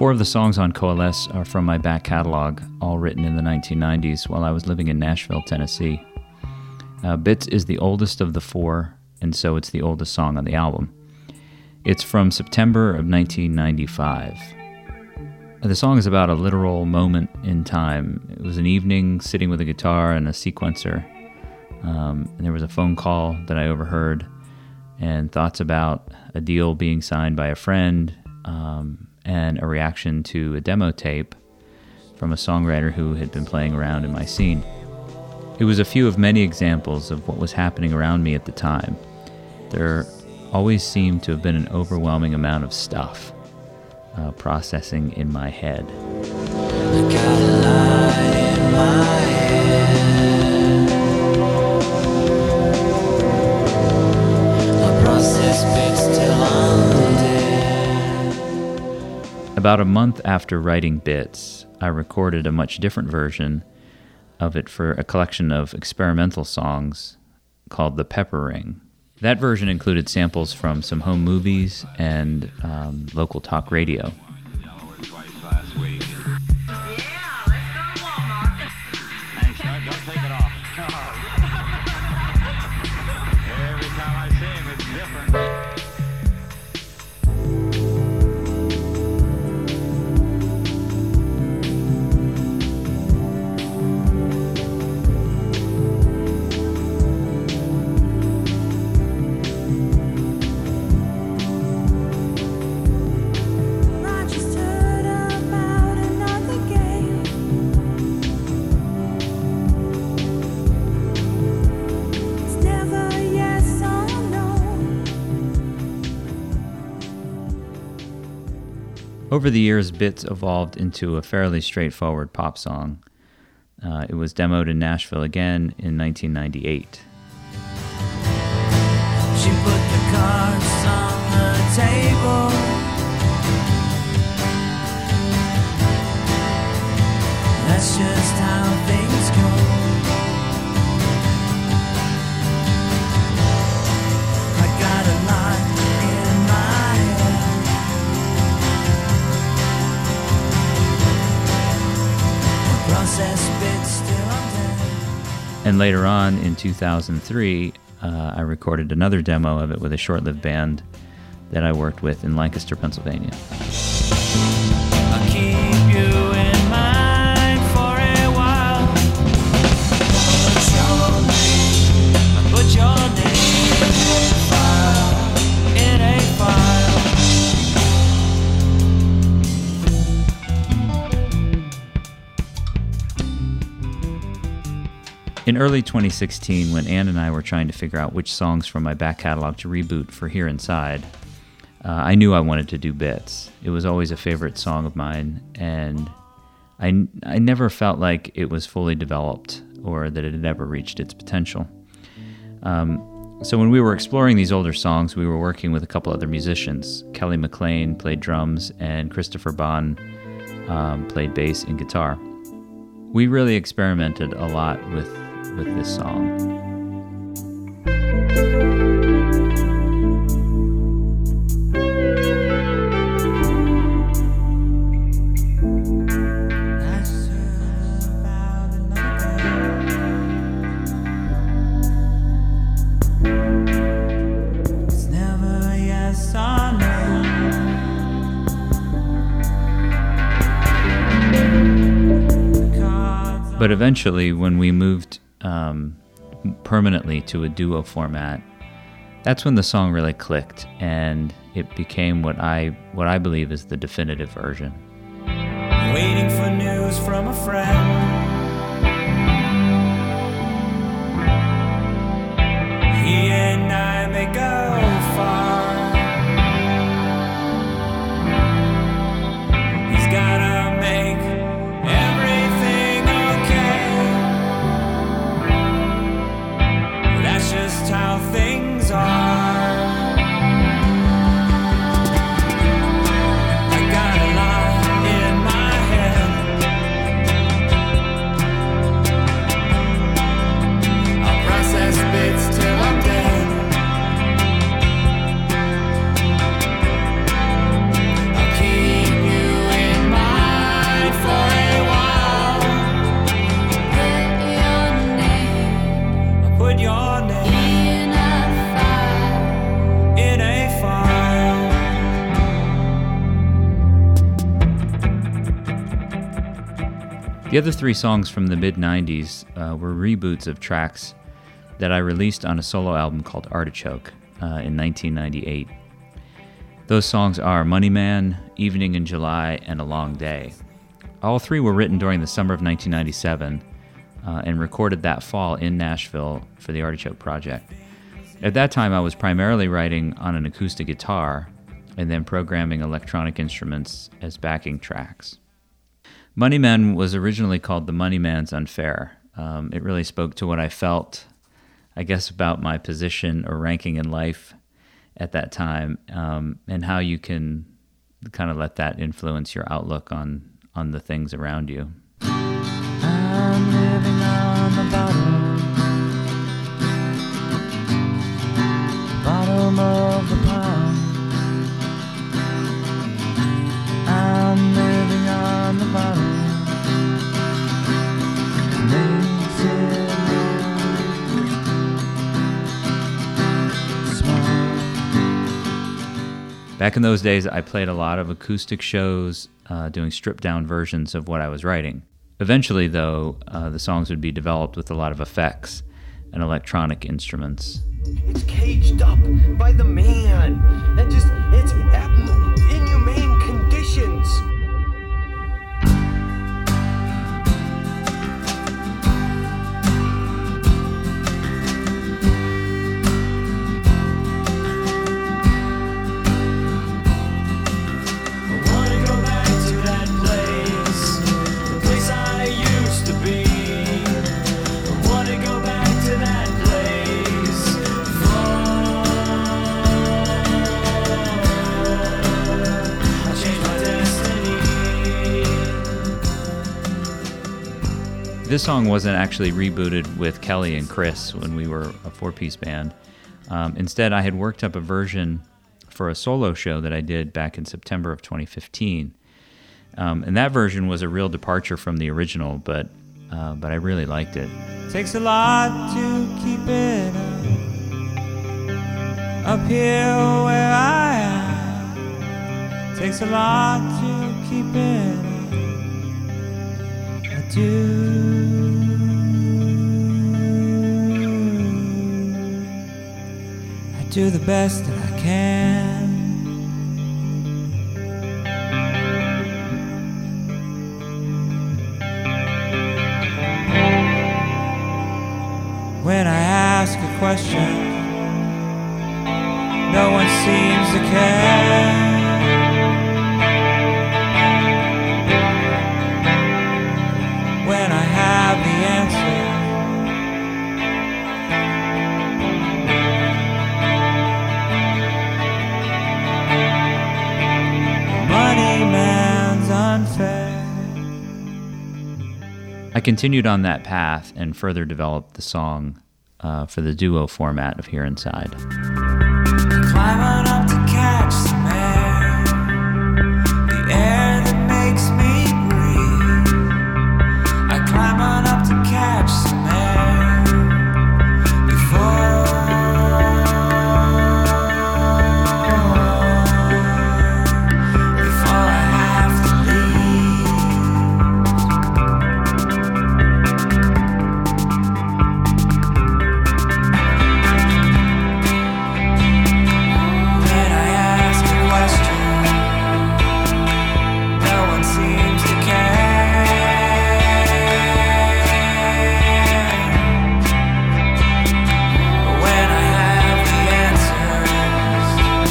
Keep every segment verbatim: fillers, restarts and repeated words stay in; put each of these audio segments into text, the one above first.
Four of the songs on Coalesce are from my back catalog, all written in the nineteen nineties while I was living in Nashville, Tennessee. Uh, Bits is the oldest of the four, and so it's the oldest song on the album. It's from September of nineteen ninety-five. The song is about a literal moment in time. It was an evening sitting with a guitar and a sequencer, um, and there was a phone call that I overheard, and thoughts about a deal being signed by a friend, um, and a reaction to a demo tape from a songwriter who had been playing around in my scene. It was a few of many examples of what was happening around me at the time. There always seemed to have been an overwhelming amount of stuff uh, processing in my head. I got a lie in my head. I process bits till I'm dead. About a month after writing Bits, I recorded a much different version of it for a collection of experimental songs called The Pepper Ring. That version included samples from some home movies and um, local talk radio. Over the years, Bits evolved into a fairly straightforward pop song. Uh, it was demoed in Nashville again in nineteen ninety-eight. She put the cards on the table. That's just how things go. I got a lot in my head. Process bits still on dead. And later on, in two thousand three, uh, I recorded another demo of it with a short-lived band that I worked with in Lancaster, Pennsylvania. I'll keep you in mind for a while. Put your name, put your name in a file, in a file. In early twenty sixteen, when Ann and I were trying to figure out which songs from my back catalog to reboot for Here Inside, uh, I knew I wanted to do Bits. It was always a favorite song of mine, and I, I never felt like it was fully developed or that it had ever reached its potential. Um, so when we were exploring these older songs, we were working with a couple other musicians. Kelly McLean played drums, and Christopher Bond um, played bass and guitar. We really experimented a lot with with this song. It's never yes or no. But eventually, when we moved um, permanently to a duo format, that's when the song really clicked, and it became what I what I believe is the definitive version. Waiting for news from a friend. He and I may go far. He's gotta make everything okay. That's just how things are. I got a lot in my head. your name in a file. In a file. The other three songs from the mid nineties uh, were reboots of tracks that I released on a solo album called Artichoke uh, in nineteen ninety-eight. Those songs are Money Man, Evening in July, and A Long Day. All three were written during the summer of nineteen ninety-seven uh, and recorded that fall in Nashville for the Artichoke Project. At that time, I was primarily writing on an acoustic guitar and then programming electronic instruments as backing tracks. Money Man was originally called The Money Man's Unfair. Um, it really spoke to what I felt, I guess, about my position or ranking in life at that time, um, and how you can kind of let that influence your outlook on, on the things around you. I'm living on the bottom, bottom of the pond. I'm living on the bottom. Makes it small. Back in those days, I played a lot of acoustic shows, uh, doing stripped-down versions of what I was writing. Eventually, though, uh, the songs would be developed with a lot of effects and electronic instruments. It's caged up by the man, and just, it's ab- inhumane conditions. This song wasn't actually rebooted with Kelly and Chris when we were a four-piece band. Um, instead, I had worked up a version for a solo show that I did back in September of twenty fifteen. Um, and that version was a real departure from the original, but uh, but I really liked it. Takes a lot to keep it up, up here where I am. Takes a lot to keep it up. I do. I do the best that I can. When I ask a question, no one seems to care. When I have the answer, money man's unfair. I continued on that path and further developed the song uh, for the duo format of Here Inside. Climbing up to catch some air, the air that makes me breathe. I climb on up to catch some air before, before I have to leave. When I ask a question, no one seems to care. But when I have the answers,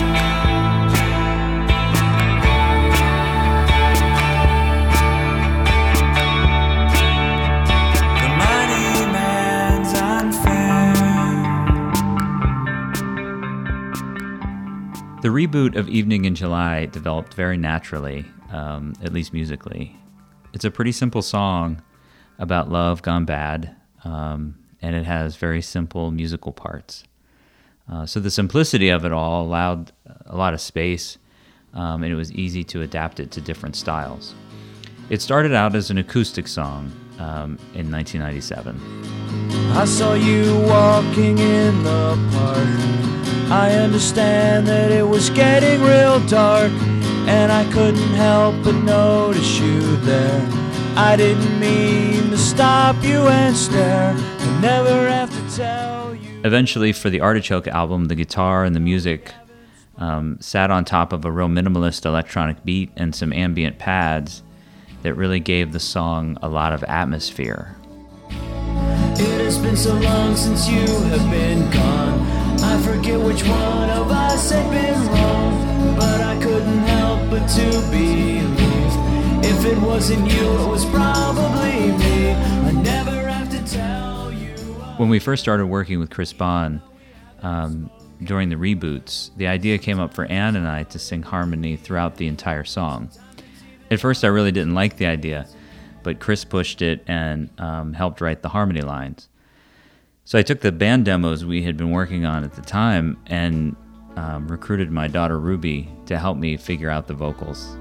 the money man's unfair. The reboot of Evening in July developed very naturally, um, at least musically. It's a pretty simple song about love gone bad, um, and it has very simple musical parts. Uh, so the simplicity of it all allowed a lot of space, um, and it was easy to adapt it to different styles. It started out as an acoustic song um, in nineteen ninety-seven. I saw you walking in the park. I understand that it was getting real dark, and I couldn't help but notice you there. I didn't mean to stop you and stare. I never have to tell you. Eventually, for the Artichoke album, the guitar and the music um, sat on top of a real minimalist electronic beat and some ambient pads that really gave the song a lot of atmosphere. It has been so long since you have been gone. I forget which one of us had been wrong, but I couldn't help but to believe. If it wasn't you, it was probably me. I never have to tell you. When we first started working with Chris Bond, um, during the reboots, the idea came up for Ann and I to sing harmony throughout the entire song. At first, I really didn't like the idea, but Chris pushed it and um, helped write the harmony lines. So I took the band demos we had been working on at the time and um, recruited my daughter Ruby to help me figure out the vocals.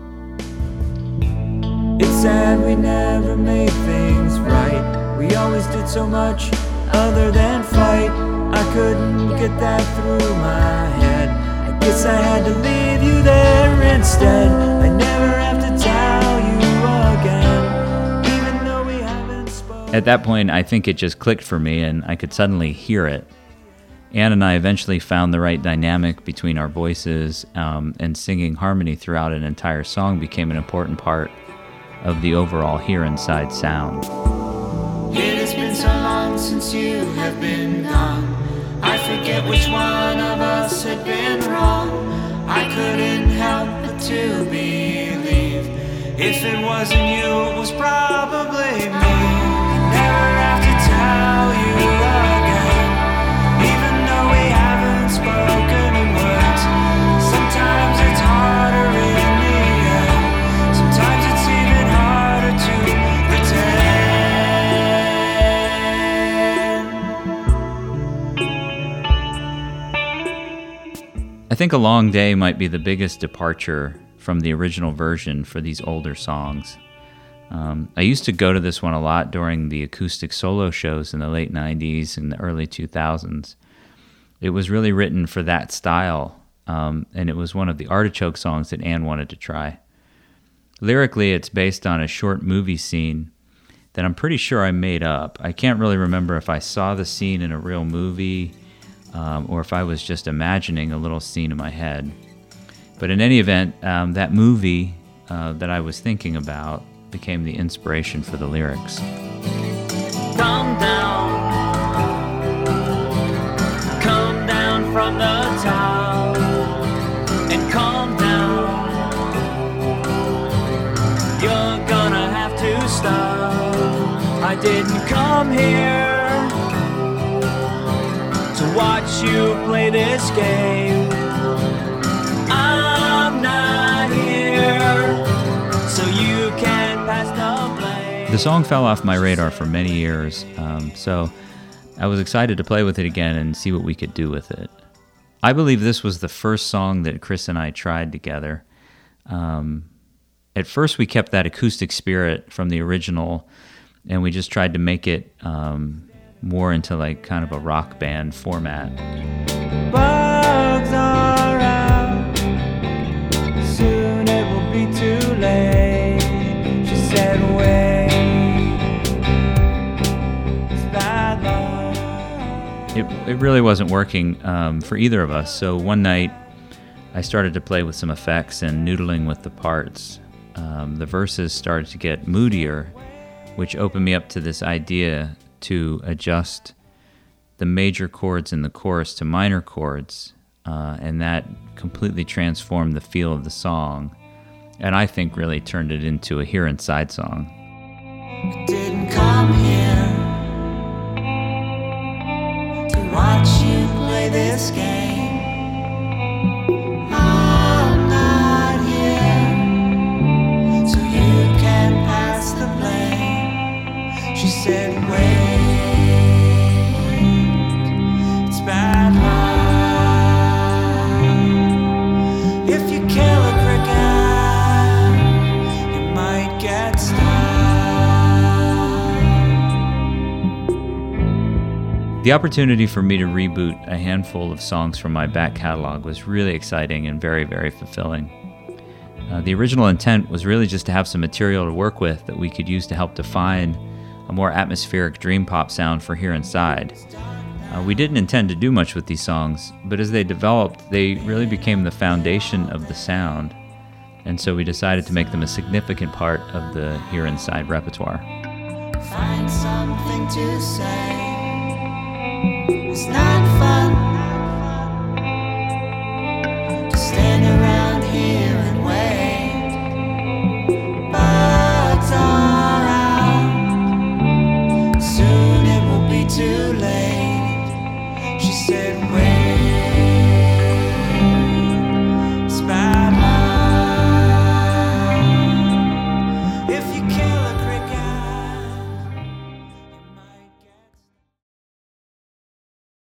It's sad we never made things right. We always did so much other than fight. I couldn't get that through my head. I guess I had to leave you there instead. I never have to tell you again, even though we haven't spoken. At that point, I think it just clicked for me and I could suddenly hear it. Ann and I eventually found the right dynamic between our voices, um, and singing harmony throughout an entire song became an important part of the overall Here Inside sound. It has been so long since you have been gone. I forget which one of us had been wrong. I couldn't help but to believe. If it wasn't you, it was probably me. I never have to tell you again, even though we haven't spoken in words. Sometimes it's harder in the end. Sometimes it's even harder to pretend. I think A Long Day might be the biggest departure from the original version for these older songs. Um, I used to go to this one a lot during the acoustic solo shows in the late nineties and the early two thousands. It was really written for that style, um, and it was one of the Artichoke songs that Ann wanted to try. Lyrically, it's based on a short movie scene that I'm pretty sure I made up. I can't really remember if I saw the scene in a real movie um, or if I was just imagining a little scene in my head. But in any event, um, that movie uh, that I was thinking about became the inspiration for the lyrics. Come down, come down from the top, and calm down. You're gonna have to stop. I didn't come here to watch you play this game. I'm not here so you can pass the blame. The song fell off my radar for many years, um, so I was excited to play with it again and see what we could do with it. I believe this was the first song that Chris and I tried together. Um, at first, we kept that acoustic spirit from the original, and we just tried to make it um, more into like kind of a rock band format. Bugs are out, soon it will be too late. She said, wait, it's bad luck. It, it really wasn't working um, for either of us, so one night I started to play with some effects and noodling with the parts. Um, the verses started to get moodier, which opened me up to this idea to adjust the major chords in the chorus to minor chords, uh, and that completely transformed the feel of the song, and I think really turned it into a Here Inside song. I didn't come here to watch you play this game. I'm not here so you can pass the blame. She said, wait, it's bad luck. If you kill a cricket, you might get stung. The opportunity for me to reboot a handful of songs from my back catalog was really exciting and very, very fulfilling. Uh, the original intent was really just to have some material to work with that we could use to help define a more atmospheric dream pop sound for Here Inside. Uh, we didn't intend to do much with these songs, but as they developed, they really became the foundation of the sound, and so we decided to make them a significant part of the Here Inside repertoire. Find something to say. It's not fun.